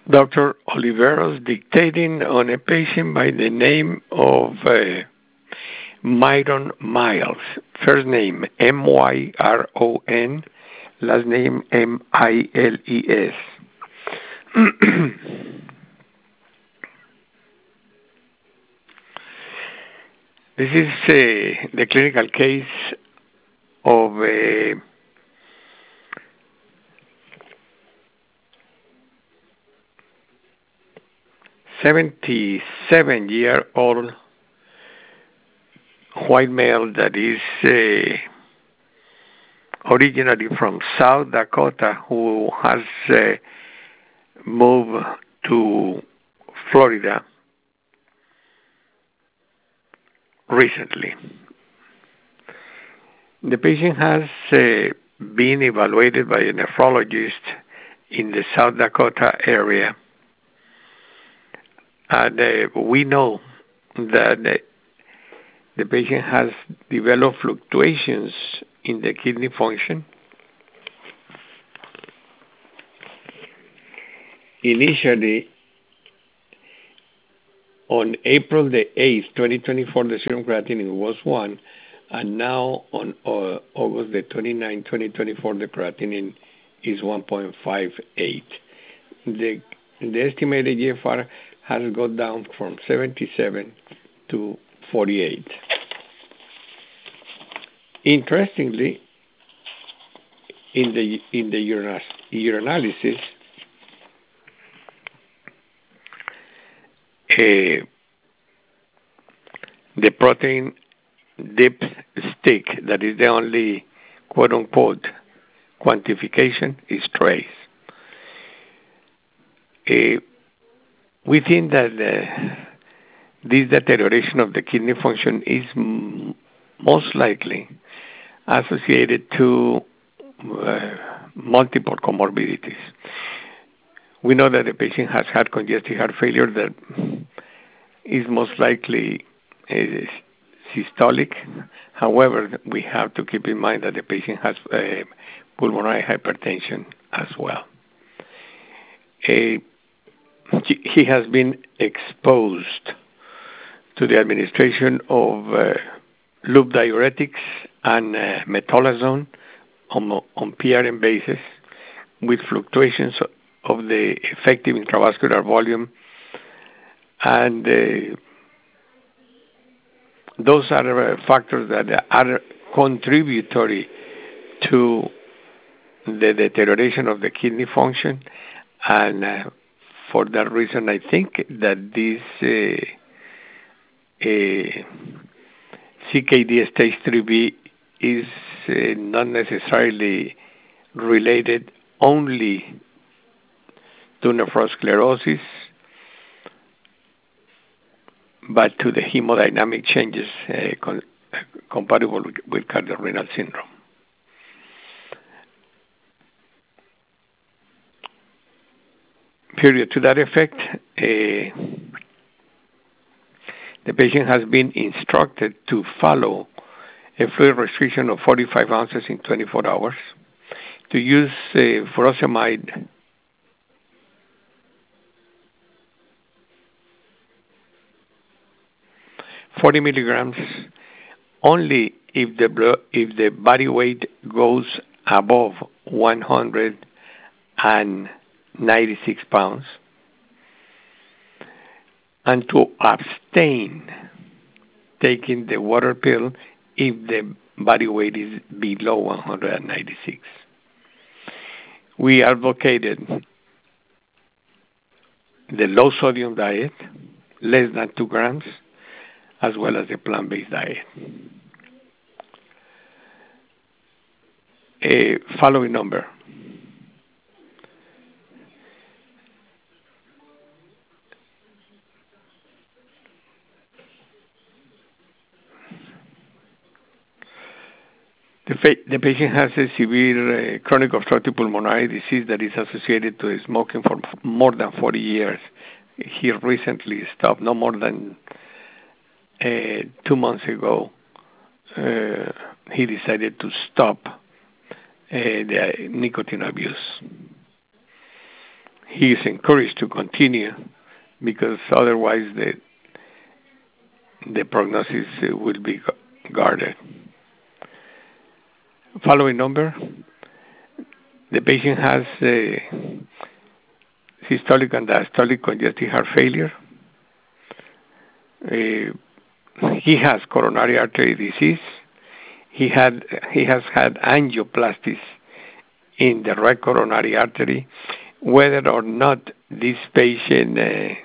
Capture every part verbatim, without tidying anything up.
Doctor Oliveros dictating on a patient by the name of uh, Myron Miles. First name M Y R O N, last name M I L E S. This is uh, the clinical case of a seventy-seven-year-old white male that is uh, originally from South Dakota who has uh, moved to Florida recently. The patient has uh, been evaluated by a nephrologist in the South Dakota area, and uh, we know that uh, the patient has developed fluctuations in the kidney function. Initially, on April the eighth, twenty twenty-four, the serum creatinine was one, and now on uh, August the twenty-ninth, twenty twenty-four, the creatinine is one point five eight. The, the estimated G F R has gone down from seventy-seven to forty-eight. Interestingly, in the in the urinalysis, uh, the protein dipstick, that is the only quote-unquote quantification, is trace. Uh, we think that uh, this deterioration of the kidney function is m- most likely associated to uh, multiple comorbidities. We know that the patient has had congestive heart failure that is most likely uh, systolic. However, we have to keep in mind that the patient has uh, pulmonary hypertension as well. Uh, he has been exposed to the administration of uh, loop diuretics and uh, metolazone on, on P R M basis with fluctuations of the effective intravascular volume, and uh, those are uh, factors that are contributory to the deterioration of the kidney function, and uh, for that reason I think that this uh, uh, C K D stage three B is uh, not necessarily related only to nephrosclerosis, but to the hemodynamic changes uh, con- compatible with, with cardiorenal syndrome. Period. To that effect, uh, the patient has been instructed to follow a fluid restriction of forty-five ounces in twenty-four hours, to use uh, furosemide forty milligrams only if the blood, if the body weight goes above one hundred ninety-six pounds, and to abstain taking the water pill if the body weight is below one hundred ninety-six. We advocated the low sodium diet, less than two grams, as well as the plant-based diet. A following number. The, fa- the patient has a severe uh, chronic obstructive pulmonary disease that is associated to smoking for more than forty years. He recently stopped, no more than uh, two months ago. Uh, he decided to stop uh, the nicotine abuse. he is encouraged to continue because otherwise the the prognosis uh, will be guarded. Following number, the patient has uh, systolic and diastolic congestive heart failure. Uh, he has coronary artery disease. He had he has had angioplasties in the right coronary artery. Whether or not this patient uh,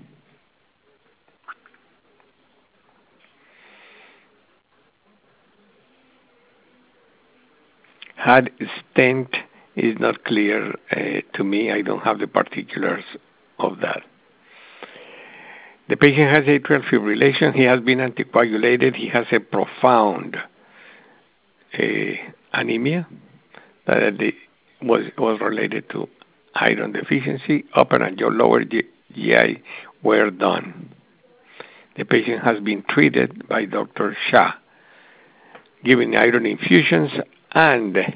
had stent is not clear uh, to me. I don't have the particulars of that. The patient has atrial fibrillation. He has been anticoagulated. He has a profound uh, anemia that was was related to iron deficiency. Upper and lower G I were done. The patient has been treated by Doctor Shah, given iron infusions, and uh,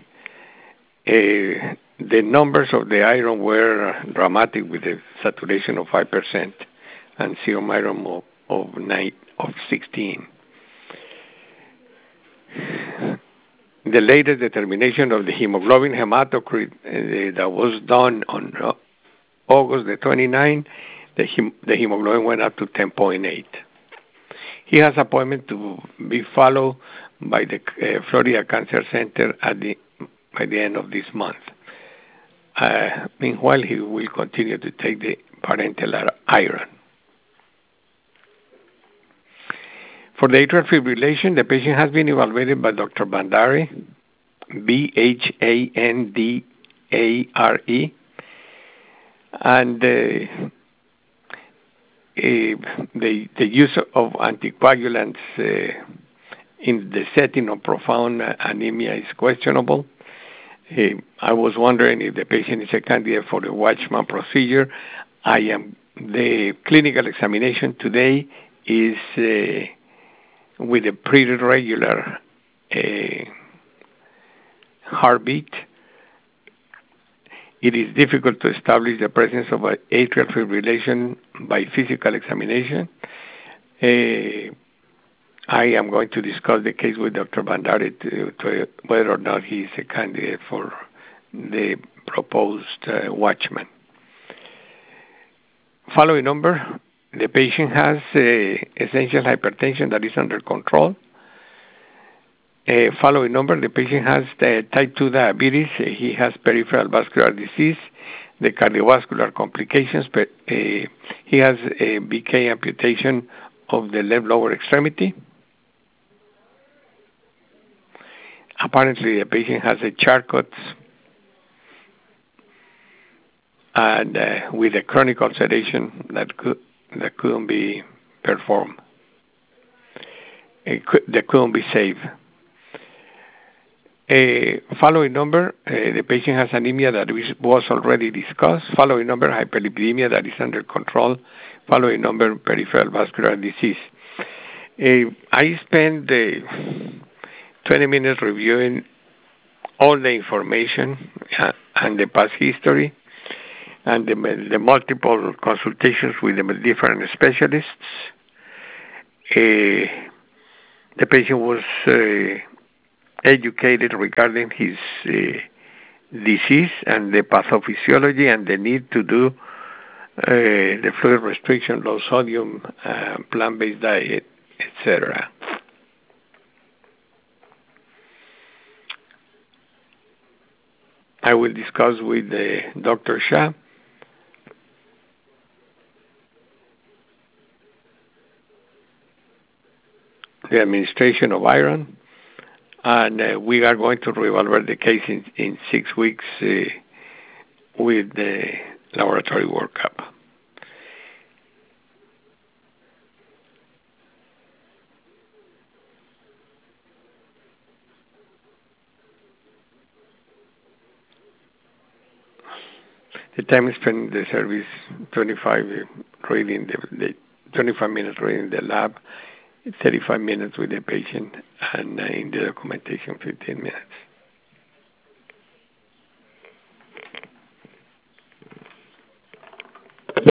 the numbers of the iron were dramatic, with a saturation of five percent and serum iron of, of, nine, of sixteen. The latest determination of the hemoglobin hematocrit uh, that was done on uh, August the twenty-ninth, the, hem the hemoglobin went up to ten point eight. He has appointment to be followed by the uh, Florida Cancer Center at the by the end of this month. Uh, meanwhile, he will continue to take the parenteral iron. For the atrial fibrillation, the patient has been evaluated by Doctor Bandare, B H A N D A R E, and uh, uh, the, the use of anticoagulants uh, in the setting of profound anemia is questionable. Uh, I was wondering if the patient is a candidate for the Watchman procedure. I am the clinical examination today is uh, with a pretty regular uh, heartbeat. It is difficult to establish the presence of atrial fibrillation by physical examination. Uh, I am going to discuss the case with Doctor Bandare to, to whether or not he is a candidate for the proposed uh, Watchman. Following number, the patient has uh, essential hypertension that is under control. Uh, following number, the patient has uh, type two diabetes. Uh, he has peripheral vascular disease, the cardiovascular complications. But, uh, he has a B K amputation of the left lower extremity. Apparently, the patient has a Charcot's and uh, with a chronic sedation that could that couldn't be performed. It could, that couldn't be saved. A following number, uh, the patient has anemia that was already discussed. Following number, hyperlipidemia that is under control. Following number, peripheral vascular disease. Uh, I spent uh, twenty minutes reviewing all the information uh, and the past history and the, the multiple consultations with the different specialists. Uh, the patient was uh, educated regarding his uh, disease and the pathophysiology and the need to do uh, the fluid restriction, low sodium, uh, plant-based diet, et cetera. I will discuss with uh, Doctor Shah the administration of iron, and uh, we are going to reevaluate the case in, in six weeks uh, with the laboratory workup. The time spent in the service, twenty-five reading the, the twenty-five minutes reading the lab, thirty-five minutes with the patient, and uh, in the documentation, fifteen minutes.